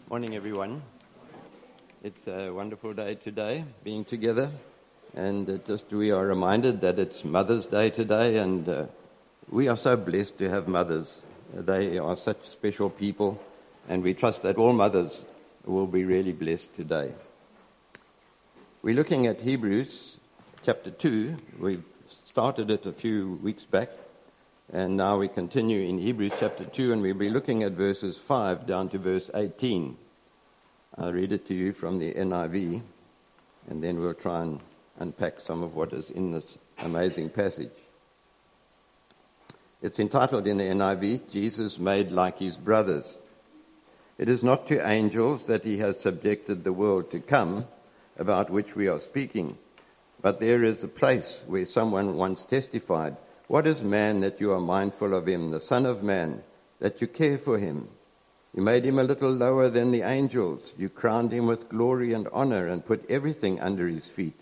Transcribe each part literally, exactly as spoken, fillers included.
Morning, everyone. It's a wonderful day today, being together, and uh, just we are reminded that it's Mother's Day today, and uh, we are so blessed to have mothers. They are such special people, and we trust that all mothers will be really blessed today. We're looking at Hebrews chapter two. We've started it a few weeks back, and now we continue in Hebrews chapter two, and we'll be looking at verses five down to verse eighteen. I'll read it to you from the N I V, and then we'll try and unpack some of what is in this amazing passage. It's entitled in the N I V, Jesus Made Like His Brothers. It is not to angels that he has subjected the world to come, about which we are speaking, but there is a place where someone once testified, "What is man that you are mindful of him, the Son of Man, that you care for him? You made him a little lower than the angels. You crowned him with glory and honor and put everything under his feet."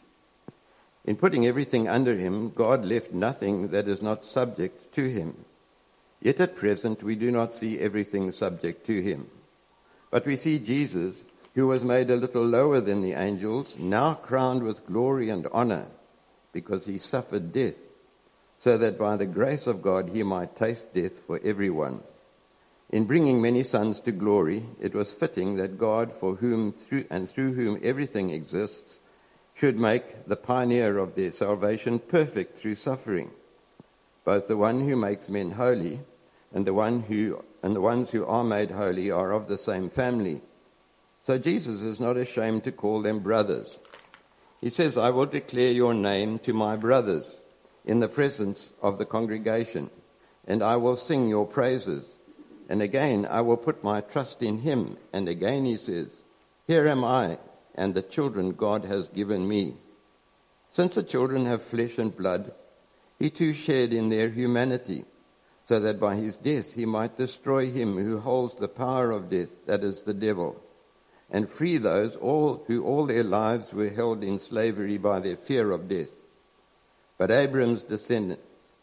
In putting everything under him, God left nothing that is not subject to him. Yet at present we do not see everything subject to him. But we see Jesus, who was made a little lower than the angels, now crowned with glory and honor, because he suffered death, so that by the grace of God he might taste death for everyone. In bringing many sons to glory, it was fitting that God, for whom through and through whom everything exists, should make the pioneer of their salvation perfect through suffering. Both the one who makes men holy and the one who and the ones who are made holy are of the same family. So Jesus is not ashamed to call them brothers. He says, "I will declare your name to my brothers in the presence of the congregation, and I will sing your praises. And again, I will put my trust in him." And again he says, "Here am I, and the children God has given me." Since the children have flesh and blood, he too shared in their humanity, so that by his death he might destroy him who holds the power of death, that is the devil, and free those all who all their lives were held in slavery by their fear of death. But Abraham's descendant,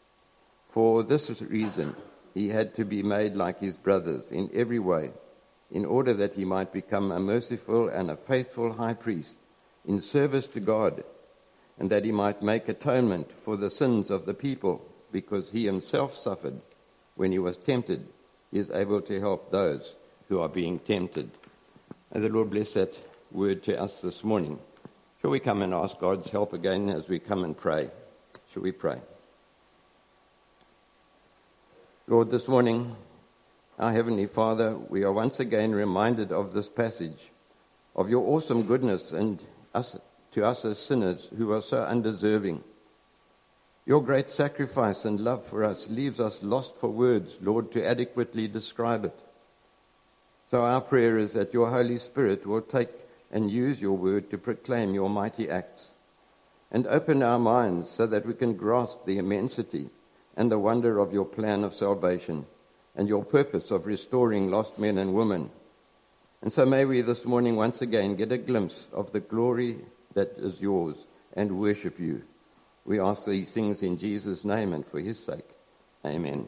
for this reason, he had to be made like his brothers in every way, in order that he might become a merciful and a faithful high priest in service to God, and that he might make atonement for the sins of the people, because he himself suffered when he was tempted. He is able to help those who are being tempted. May the Lord bless that word to us this morning. Shall we come and ask God's help again as we come and pray? Shall we pray? Lord, this morning, our Heavenly Father, we are once again reminded of this passage, of your awesome goodness and us, to us as sinners who are so undeserving. Your great sacrifice and love for us leaves us lost for words, Lord, to adequately describe it. So our prayer is that your Holy Spirit will take and use your word to proclaim your mighty acts, and open our minds so that we can grasp the immensity and the wonder of your plan of salvation and your purpose of restoring lost men and women. And so may we this morning once again get a glimpse of the glory that is yours and worship you. We ask these things in Jesus' name and for his sake. Amen.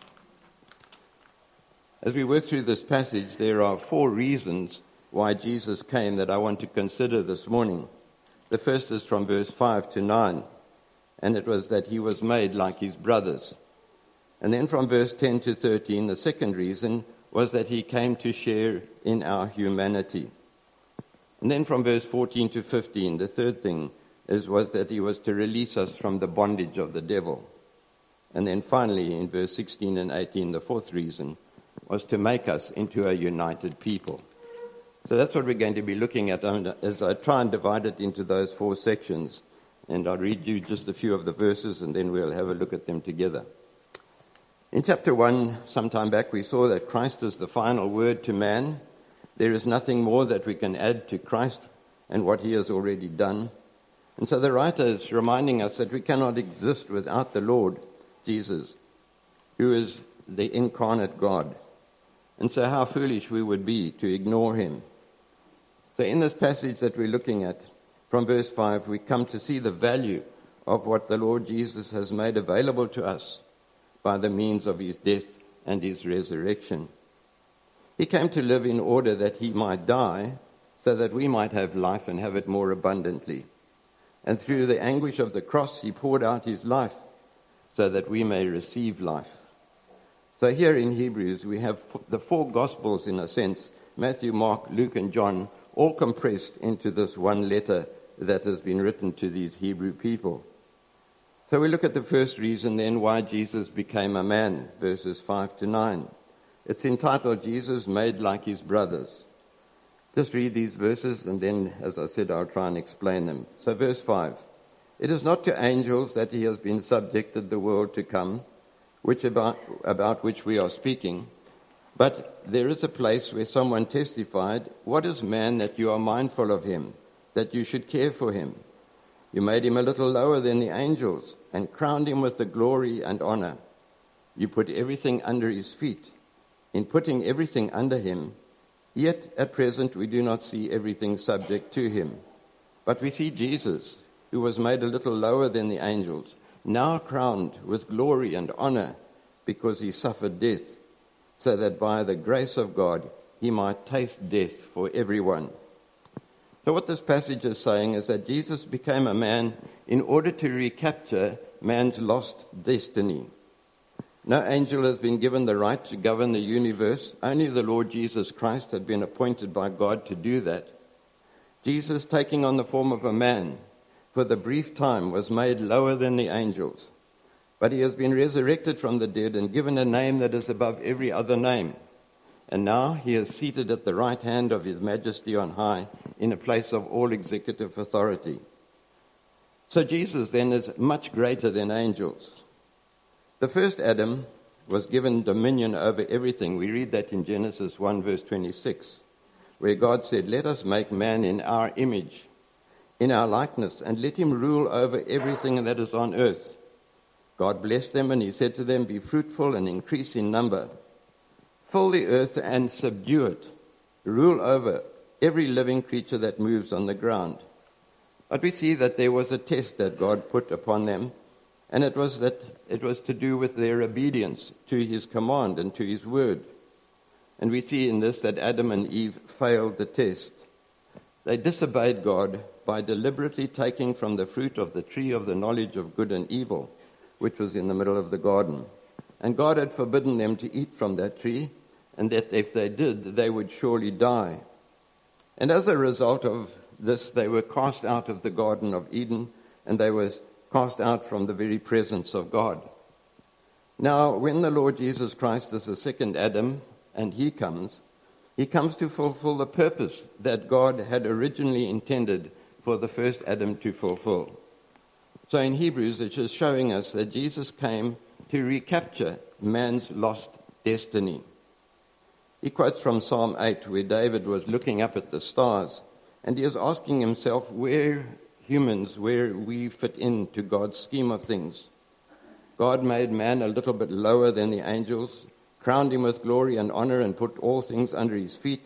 As we work through this passage, there are four reasons why Jesus came that I want to consider this morning. The first is from verse five to nine. And it was that he was made like his brothers. And then from verse ten to thirteen, the second reason was that he came to share in our humanity. And then from verse fourteen to fifteen, the third thing is was that he was to release us from the bondage of the devil. And then finally, in verse sixteen and eighteen, the fourth reason was to make us into a united people. So that's what we're going to be looking at as I try and divide it into those four sections. And I'll read you just a few of the verses, and then we'll have a look at them together. In chapter one, some time back, we saw that Christ is the final word to man. There is nothing more that we can add to Christ and what he has already done. And so the writer is reminding us that we cannot exist without the Lord Jesus, who is the incarnate God. And so how foolish we would be to ignore him. So in this passage that we're looking at, from verse five, we come to see the value of what the Lord Jesus has made available to us by the means of his death and his resurrection. He came to live in order that he might die, so that we might have life and have it more abundantly. And through the anguish of the cross, he poured out his life, so that we may receive life. So here in Hebrews, we have the four Gospels in a sense, Matthew, Mark, Luke, and John, all compressed into this one letter that has been written to these Hebrew people. So we look at the first reason then why Jesus became a man, verses five to nine. It's entitled, Jesus Made Like His Brothers. Just read these verses and then, as I said, I'll try and explain them. So verse five. It is not to angels that he has been subjected the world to come, which about, about which we are speaking, but there is a place where someone testified, what is man that you are mindful of him, that you should care for him? You made him a little lower than the angels and crowned him with the glory and honor. You put everything under his feet. In putting everything under him, yet at present we do not see everything subject to him. But we see Jesus, who was made a little lower than the angels, now crowned with glory and honor because he suffered death, so that by the grace of God he might taste death for everyone. So what this passage is saying is that Jesus became a man in order to recapture man's lost destiny. No angel has been given the right to govern the universe. Only the Lord Jesus Christ had been appointed by God to do that. Jesus, taking on the form of a man, for the brief time was made lower than the angels. But he has been resurrected from the dead and given a name that is above every other name. And now he is seated at the right hand of his majesty on high, in a place of all executive authority. So Jesus then is much greater than angels. The first Adam was given dominion over everything. We read that in Genesis one verse twenty-six, where God said, let us make man in our image, in our likeness, and let him rule over everything that is on earth. God blessed them, and he said to them, be fruitful and increase in number. Fill the earth and subdue it. Rule over every living creature that moves on the ground. But we see that there was a test that God put upon them, and it was that it was to do with their obedience to his command and to his word. And we see in this that Adam and Eve failed the test. They disobeyed God by deliberately taking from the fruit of the tree of the knowledge of good and evil, which was in the middle of the garden. And God had forbidden them to eat from that tree, and that if they did, they would surely die. And as a result of this, they were cast out of the Garden of Eden, and they were cast out from the very presence of God. Now, when the Lord Jesus Christ is the second Adam, and he comes, he comes to fulfill the purpose that God had originally intended for the first Adam to fulfill. So in Hebrews, it is showing us that Jesus came to recapture man's lost destiny. He quotes from Psalm eight, where David was looking up at the stars, and he is asking himself where humans, where we fit into God's scheme of things. God made man a little bit lower than the angels, crowned him with glory and honor, and put all things under his feet.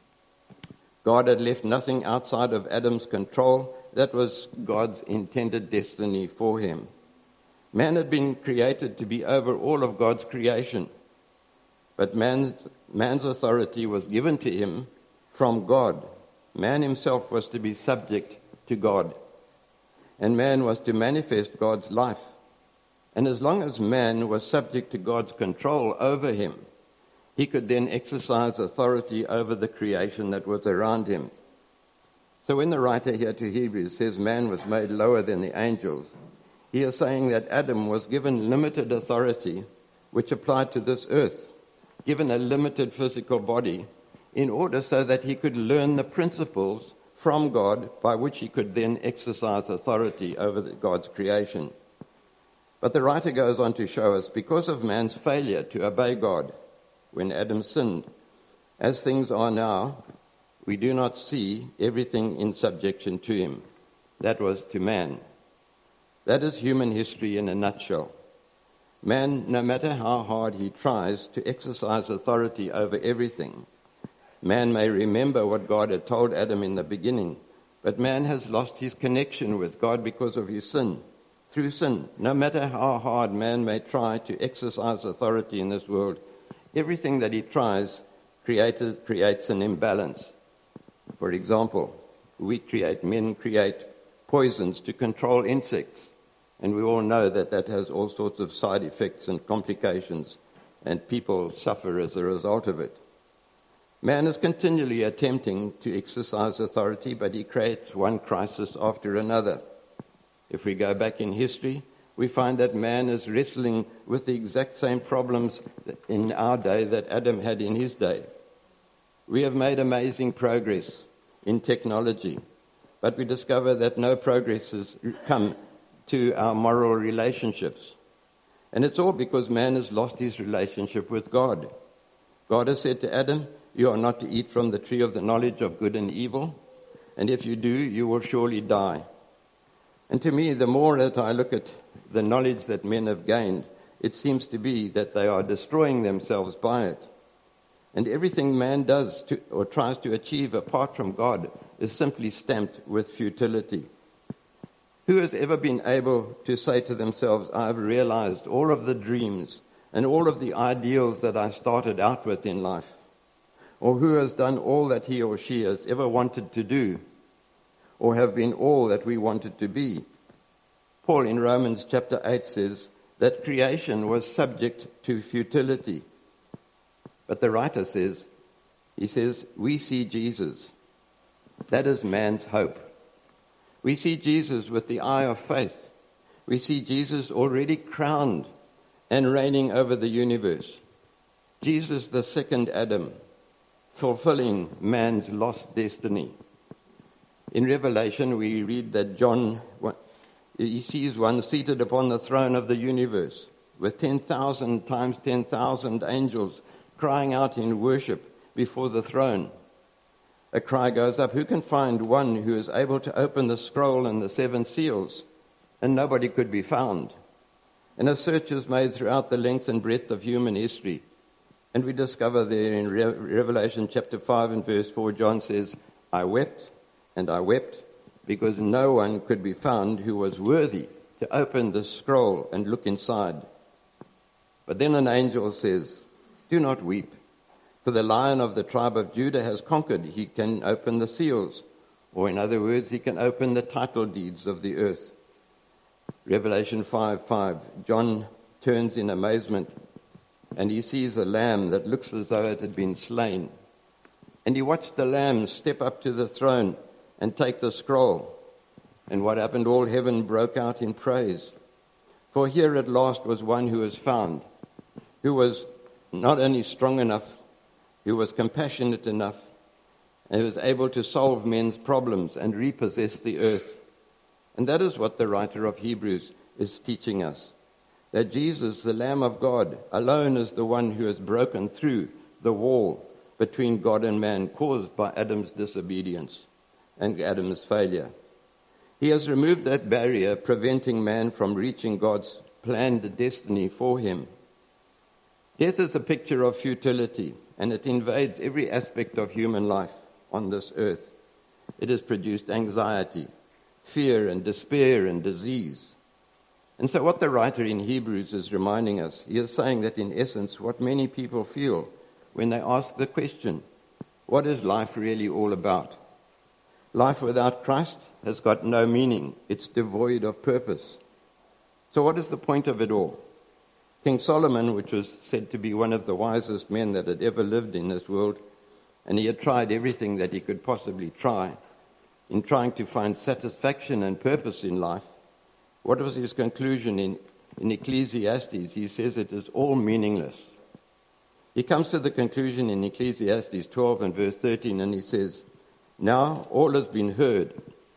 God had left nothing outside of Adam's control. That was God's intended destiny for him. Man had been created to be over all of God's creation, but man's, man's authority was given to him from God. Man himself was to be subject to God, and man was to manifest God's life. And as long as man was subject to God's control over him, he could then exercise authority over the creation that was around him. So when the writer here to Hebrews says man was made lower than the angels, he is saying that Adam was given limited authority, which applied to this earth, given a limited physical body, in order so that he could learn the principles from God by which he could then exercise authority over the, God's creation. But the writer goes on to show us, because of man's failure to obey God when Adam sinned, as things are now, we do not see everything in subjection to him. That was to man. That is human history in a nutshell. Man, no matter how hard he tries to exercise authority over everything, man may remember what God had told Adam in the beginning, but man has lost his connection with God because of his sin. Through sin, no matter how hard man may try to exercise authority in this world, everything that he tries created, creates an imbalance. For example, we create, men create poisons to control insects. And we all know that that has all sorts of side effects and complications, and people suffer as a result of it. Man is continually attempting to exercise authority, but he creates one crisis after another. If we go back in history, we find that man is wrestling with the exact same problems in our day that Adam had in his day. We have made amazing progress in technology, but we discover that no progress has come to our moral relationships. And it's all because man has lost his relationship with God. God has said to Adam, "You are not to eat from the tree of the knowledge of good and evil, and if you do, you will surely die." And to me, the more that I look at the knowledge that men have gained, it seems to be that they are destroying themselves by it. And everything man does to, or tries to achieve apart from God is simply stamped with futility. Who has ever been able to say to themselves, "I have realized all of the dreams and all of the ideals that I started out with in life"? Or who has done all that he or she has ever wanted to do, or have been all that we wanted to be? Paul in Romans chapter eight says that creation was subject to futility. But the writer says, he says, we see Jesus. That is man's hope. We see Jesus with the eye of faith. We see Jesus already crowned and reigning over the universe. Jesus, the second Adam, fulfilling man's lost destiny. In Revelation, we read that John, he sees one seated upon the throne of the universe with ten thousand times ten thousand angels crying out in worship before the throne. A cry goes up, "Who can find one who is able to open the scroll and the seven seals?" And nobody could be found. And a search is made throughout the length and breadth of human history. And we discover there in Re- Revelation chapter five and verse four, John says, "I wept and I wept because no one could be found who was worthy to open the scroll and look inside." But then an angel says, "Do not weep. For the Lion of the tribe of Judah has conquered. He can open the seals." Or in other words, he can open the title deeds of the earth. Revelation five five. John turns in amazement and he sees a lamb that looks as though it had been slain. And he watched the lamb step up to the throne and take the scroll. And what happened? All heaven broke out in praise. For here at last was one who was found, who was not only strong enough, who was compassionate enough, and who was able to solve men's problems and repossess the earth. And that is what the writer of Hebrews is teaching us. That Jesus, the Lamb of God, alone is the one who has broken through the wall between God and man caused by Adam's disobedience and Adam's failure. He has removed that barrier preventing man from reaching God's planned destiny for him. Death is a picture of futility, and it invades every aspect of human life on this earth. It has produced anxiety, fear and despair and disease. And so what the writer in Hebrews is reminding us, he is saying that in essence what many people feel when they ask the question, what is life really all about? Life without Christ has got no meaning. It's devoid of purpose. So what is the point of it all? King Solomon, which was said to be one of the wisest men that had ever lived in this world, and he had tried everything that he could possibly try in trying to find satisfaction and purpose in life, what was his conclusion in, in Ecclesiastes? He says it is all meaningless. He comes to the conclusion in Ecclesiastes twelve and verse thirteen, and he says, "Now all has been heard.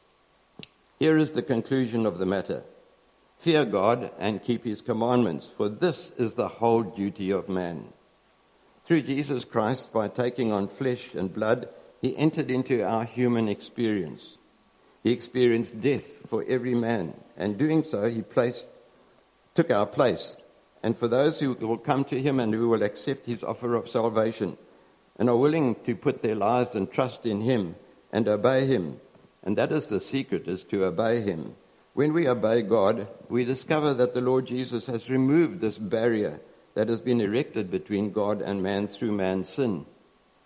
Here is the conclusion of the matter. Fear God and keep his commandments, for this is the whole duty of man." Through Jesus Christ, by taking on flesh and blood, he entered into our human experience. He experienced death for every man, and doing so, he placed, took our place. And for those who will come to him and who will accept his offer of salvation and are willing to put their lives and trust in him and obey him, and that is the secret, is to obey him. When we obey God, we discover that the Lord Jesus has removed this barrier that has been erected between God and man through man's sin.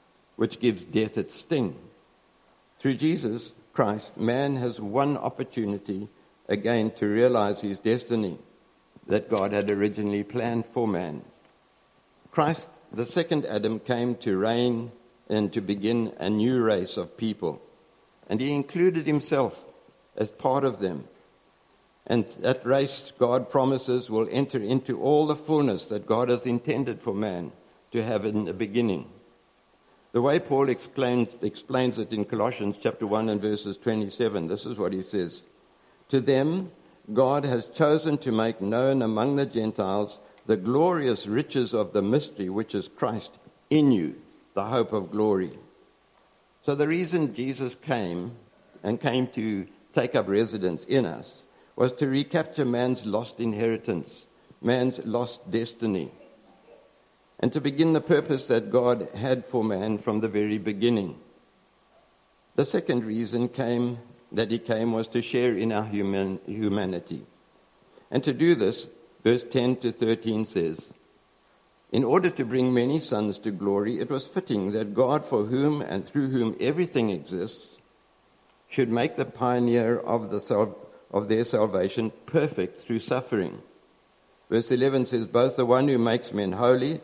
which gives death its sting. Through Jesus Christ, man has one opportunity again to realize his destiny that God had originally planned for man. Christ, the second Adam, came to reign and to begin a new race of people. And he included himself as part of them. And that race, God promises, will enter into all the fullness that God has intended for man to have in the beginning. The way Paul explains, explains it in Colossians chapter one and verses twenty-seven, this is what he says. To them, God has chosen to make known among the Gentiles the glorious riches of the mystery, which is Christ in you, the hope of glory. So the reason Jesus came and came to take up residence in us was to recapture man's lost inheritance, man's lost destiny, and to begin the purpose that God had for man from the very beginning. The second reason came that he came was to share in our human, humanity. And to do this, verse ten to thirteen says, in order to bring many sons to glory, it was fitting that God, for whom and through whom everything exists, should make the pioneer of, the sal- of their salvation perfect through suffering. Verse eleven says, both the one who makes men holy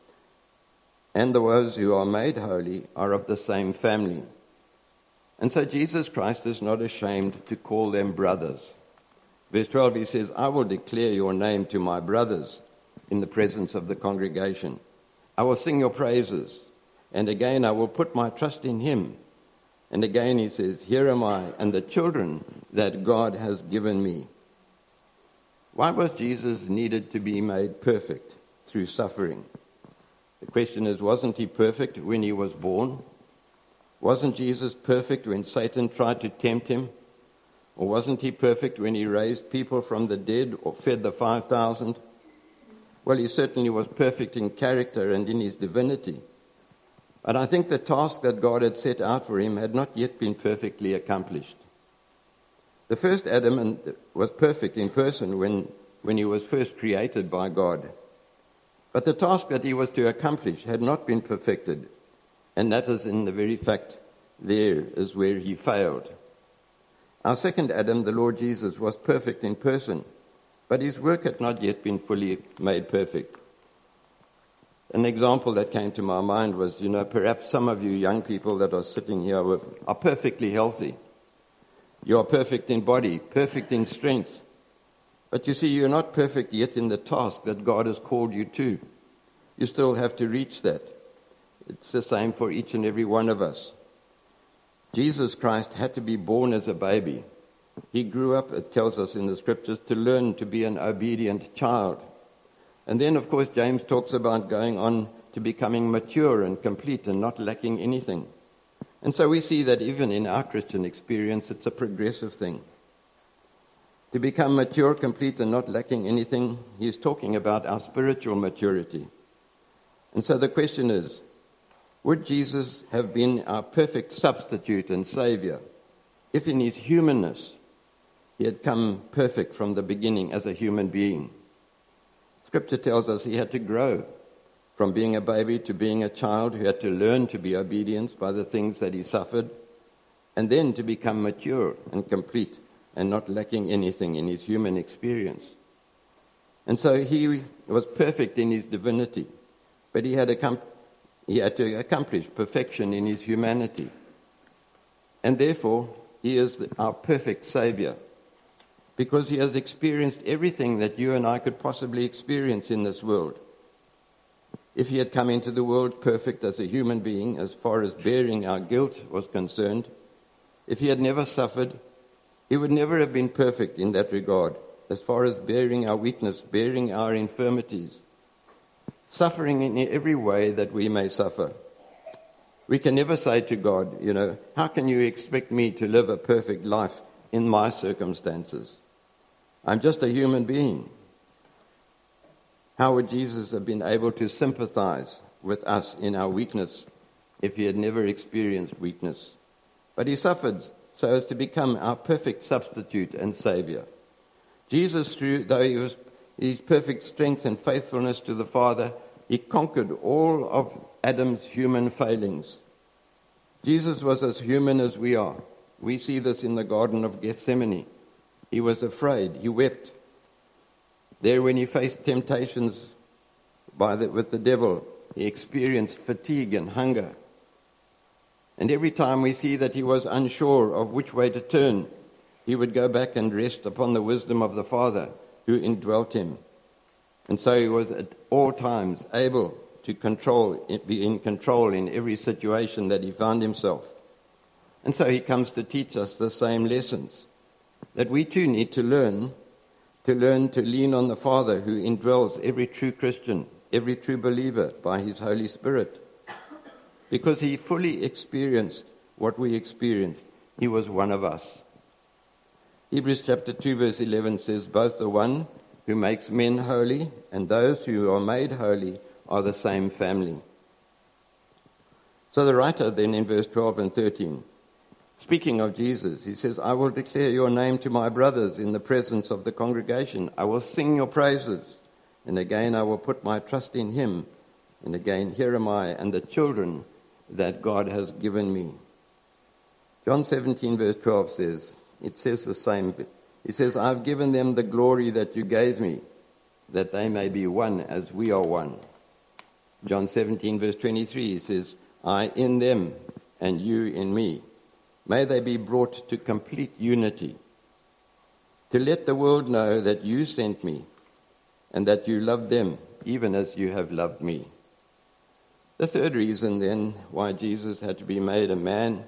and those who are made holy are of the same family. And so Jesus Christ is not ashamed to call them brothers. Verse twelve, he says, I will declare your name to my brothers in the presence of the congregation. I will sing your praises. And again, I will put my trust in him. And again, he says, here am I and the children that God has given me. Why was Jesus needed to be made perfect through suffering? The question is, wasn't he perfect when he was born? Wasn't Jesus perfect when Satan tried to tempt him? Or wasn't he perfect when he raised people from the dead or fed the five thousand? Well, he certainly was perfect in character and in his divinity. But I think the task that God had set out for him had not yet been perfectly accomplished. The first Adam was perfect in person when, when he was first created by God. But the task that he was to accomplish had not been perfected. And that is in the very fact there is where he failed. Our second Adam, the Lord Jesus, was perfect in person, but his work had not yet been fully made perfect. An example that came to my mind was, you know, perhaps some of you young people that are sitting here were, are perfectly healthy. You are perfect in body, perfect in strength. But you see, you're not perfect yet in the task that God has called you to. You still have to reach that. It's the same for each and every one of us. Jesus Christ had to be born as a baby. He grew up, it tells us in the scriptures, to learn to be an obedient child. And then, of course, James talks about going on to becoming mature and complete and not lacking anything. And so we see that even in our Christian experience, it's a progressive thing. To become mature, complete, and not lacking anything, he's talking about our spiritual maturity. And so the question is, would Jesus have been our perfect substitute and Savior if in his humanness he had come perfect from the beginning as a human being? Scripture tells us he had to grow from being a baby to being a child who had to learn to be obedient by the things that he suffered, and then to become mature and complete and not lacking anything in his human experience. And so he was perfect in his divinity, but he had, accom- he had to accomplish perfection in his humanity. And therefore, he is our perfect Savior, because he has experienced everything that you and I could possibly experience in this world. If he had come into the world perfect as a human being, as far as bearing our guilt was concerned, if he had never suffered, he would never have been perfect in that regard, as far as bearing our weakness, bearing our infirmities, suffering in every way that we may suffer. We can never say to God, you know, how can you expect me to live a perfect life in my circumstances? I'm just a human being. How would Jesus have been able to sympathize with us in our weakness if he had never experienced weakness? But he suffered so as to become our perfect substitute and Savior. Jesus, through though he was his perfect strength and faithfulness to the Father, he conquered all of Adam's human failings. Jesus was as human as we are. We see this in the Garden of Gethsemane. He was afraid. He wept. There, when he faced temptations by the, with the devil, he experienced fatigue and hunger. And every time we see that he was unsure of which way to turn, he would go back and rest upon the wisdom of the Father who indwelt him. And so he was at all times able to control, be in control in every situation that he found himself. And so he comes to teach us the same lessons that we too need to learn, to learn to lean on the Father who indwells every true Christian, every true believer by his Holy Spirit. Because he fully experienced what we experienced. He was one of us. Hebrews chapter two verse eleven says, both the one who makes men holy and those who are made holy are the same family. So the writer then in verse twelve and thirteen, speaking of Jesus, he says, I will declare your name to my brothers in the presence of the congregation. I will sing your praises. And again I will put my trust in him. And again, here am I and the children that God has given me. John seventeen verse twelve says, it says the same. He says, I've given them the glory that you gave me, that they may be one as we are one. John seventeen verse twenty-three, he says, I in them and you in me. May they be brought to complete unity, to let the world know that you sent me and that you loved them even as you have loved me. The third reason then why Jesus had to be made a man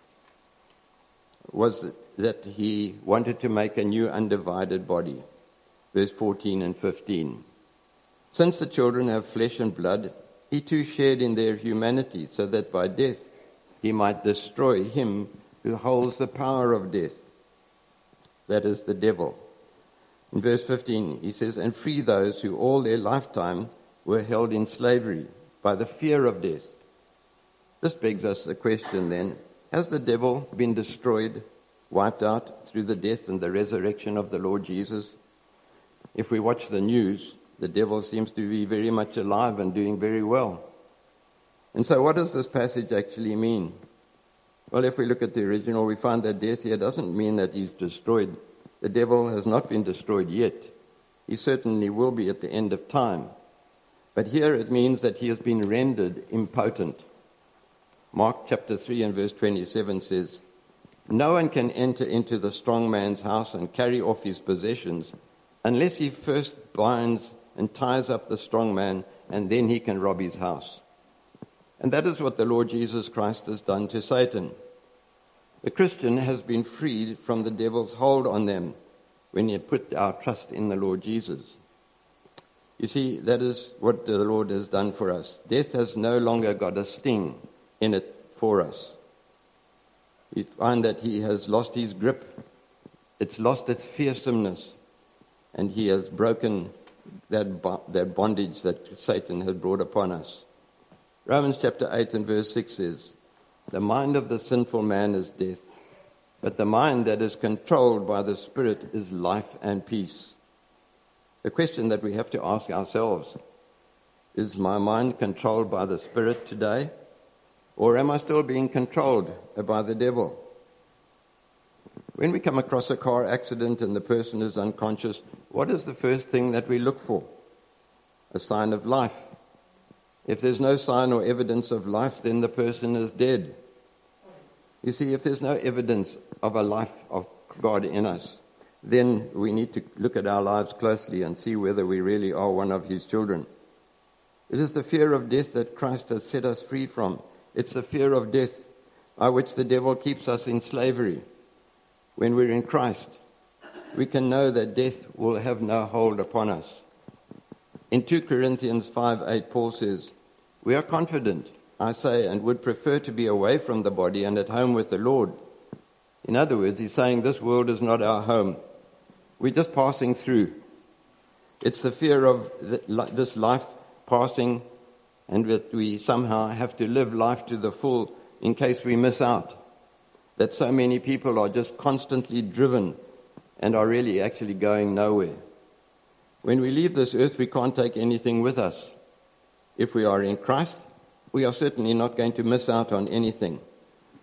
was that he wanted to make a new undivided body. Verse fourteen and fifteen. Since the children have flesh and blood, he too shared in their humanity, so that by death he might destroy him who holds the power of death, that is the devil. In verse fifteen, he says, and free those who all their lifetime were held in slavery by the fear of death. This begs us the question then, has the devil been destroyed, wiped out through the death and the resurrection of the Lord Jesus? If we watch the news, the devil seems to be very much alive and doing very well. And so what does this passage actually mean? Well, if we look at the original, we find that death here doesn't mean that he's destroyed. The devil has not been destroyed yet. He certainly will be at the end of time. But here it means that he has been rendered impotent. Mark chapter three and verse twenty-seven says, no one can enter into the strong man's house and carry off his possessions unless he first binds and ties up the strong man, and then he can rob his house. And that is what the Lord Jesus Christ has done to Satan. The Christian has been freed from the devil's hold on them when he put our trust in the Lord Jesus. You see, that is what the Lord has done for us. Death has no longer got a sting in it for us. We find that he has lost his grip. It's lost its fearsomeness. And he has broken that, that bondage that Satan has brought upon us. Romans chapter eight and verse six says, the mind of the sinful man is death, but the mind that is controlled by the Spirit is life and peace. The question that we have to ask ourselves, is my mind controlled by the Spirit today? Or am I still being controlled by the devil? When we come across a car accident and the person is unconscious, what is the first thing that we look for? A sign of life. If there's no sign or evidence of life, then the person is dead. You see, if there's no evidence of a life of God in us, then we need to look at our lives closely and see whether we really are one of his children. It is the fear of death that Christ has set us free from. It's the fear of death by which the devil keeps us in slavery. When we're in Christ, we can know that death will have no hold upon us. In two Corinthians five eight, Paul says, we are confident, I say, and would prefer to be away from the body and at home with the Lord. In other words, he's saying this world is not our home. We're just passing through. It's the fear of this life passing, and that we somehow have to live life to the full in case we miss out. That so many people are just constantly driven and are really actually going nowhere. When we leave this earth, we can't take anything with us. If we are in Christ, we are certainly not going to miss out on anything.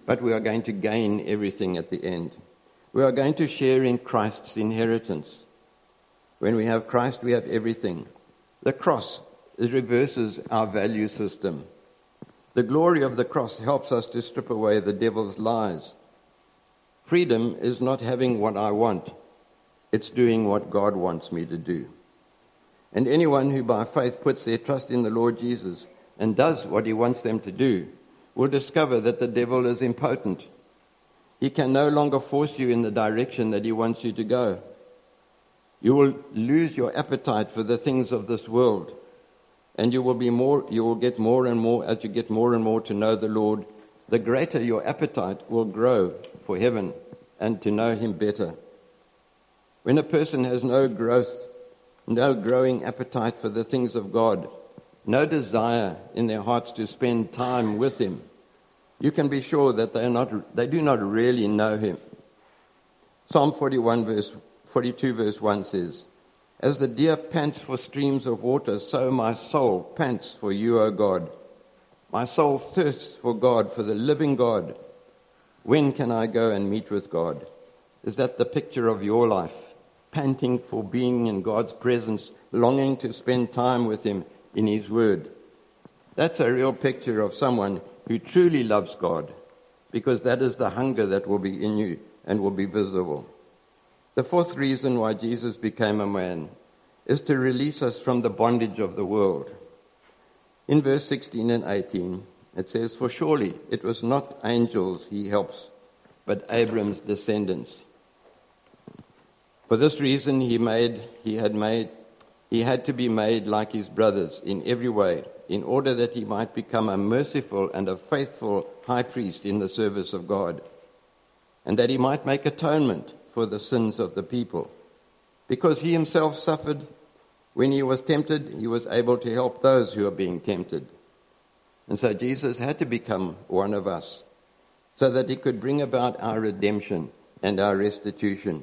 but we are going to gain everything at the end. We are going to share in Christ's inheritance. When we have Christ, we have everything. The cross it reverses our value system. The glory of the cross helps us to strip away the devil's lies. Freedom is not having what I want. It's doing what God wants me to do. And anyone who by faith puts their trust in the Lord Jesus and does what he wants them to do will discover that the devil is impotent. He can no longer force you in the direction that he wants you to go. You will lose your appetite for the things of this world, and you will be more, you will get more and more, as you get more and more to know the Lord, the greater your appetite will grow for heaven and to know him better. When a person has no growth, no growing appetite for the things of God, no desire in their hearts to spend time with him, you can be sure that they are not, they do not really know him. Psalm forty-one verse forty-two verse one says, "As the deer pants for streams of water, so my soul pants for you, O God. My soul thirsts for God, for the living God. When can I go and meet with God?" Is that the picture of your life? Panting for being in God's presence, longing to spend time with him in his word. That's a real picture of someone who truly loves God, because that is the hunger that will be in you and will be visible. The fourth reason why Jesus became a man is to release us from the bondage of the world. In verse sixteen and eighteen, it says, "For surely it was not angels he helps, but Abram's descendants. For this reason he made, he had made, he had to be made like his brothers in every way, in order that he might become a merciful and a faithful high priest in the service of God, and that he might make atonement for the sins of the people. Because he himself suffered when he was tempted, he was able to help those who are being tempted." And so Jesus had to become one of us, so that he could bring about our redemption and our restitution.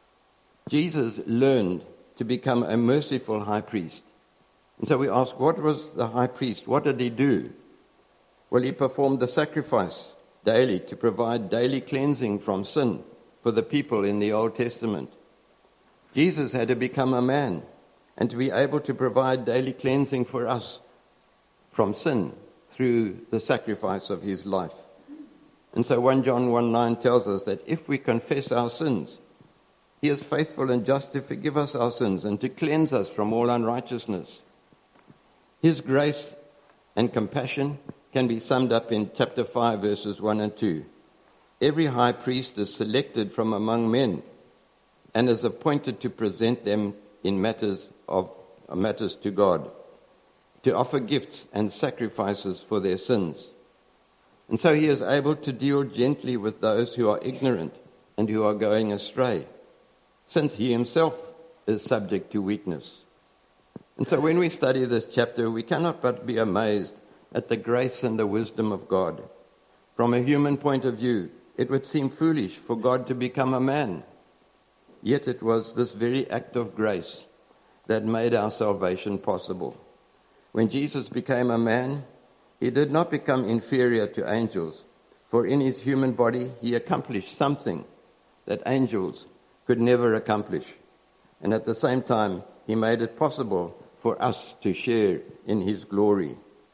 Jesus learned to become a merciful high priest. And so we ask, what was the high priest? What did he do? Well, he performed the sacrifice daily to provide daily cleansing from sin for the people in the Old Testament. Jesus had to become a man and to be able to provide daily cleansing for us from sin through the sacrifice of his life. And so First John one nine tells us that if we confess our sins, he is faithful and just to forgive us our sins and to cleanse us from all unrighteousness. His grace and compassion can be summed up in chapter five, verses one and two. Every high priest is selected from among men and is appointed to present them in matters of matters to God, to offer gifts and sacrifices for their sins. And so he is able to deal gently with those who are ignorant and who are going astray, since he himself is subject to weakness. And so when we study this chapter, we cannot but be amazed at the grace and the wisdom of God. From a human point of view, it would seem foolish for God to become a man. Yet it was this very act of grace that made our salvation possible. When Jesus became a man, he did not become inferior to angels, for in his human body he accomplished something that angels could never accomplish. And at the same time, he made it possible for us to share in his glory.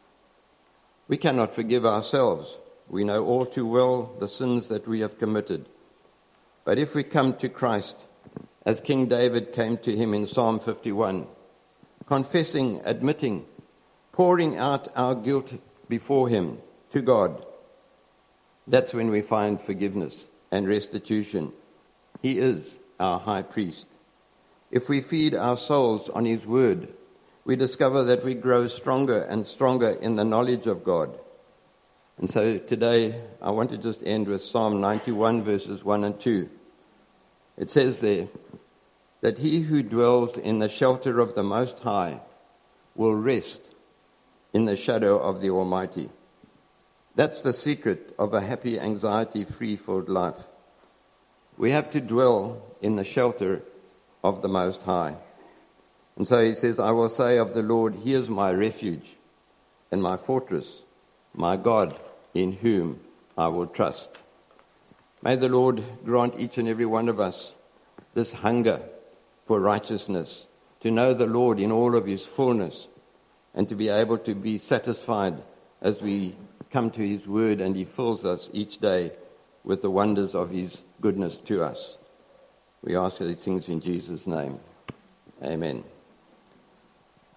We cannot forgive ourselves. We know all too well the sins that we have committed. But if we come to Christ, as King David came to him in Psalm fifty-one, confessing, admitting, pouring out our guilt before him to God, that's when we find forgiveness and restitution. He is our high priest. If we feed our souls on his word, we discover that we grow stronger and stronger in the knowledge of God. And so today I want to just end with Psalm ninety-one verses one and two. It says there that he who dwells in the shelter of the Most High will rest in the shadow of the Almighty. That's the secret of a happy, anxiety-free filled life. We have to dwell in the shelter of the Most High. And so he says, I will say of the Lord, he is my refuge and my fortress, my God in whom I will trust. May the Lord grant each and every one of us this hunger for righteousness, to know the Lord in all of his fullness, and to be able to be satisfied as we come to his word and he fills us each day with the wonders of his goodness to us. We ask these things in Jesus' name. Amen.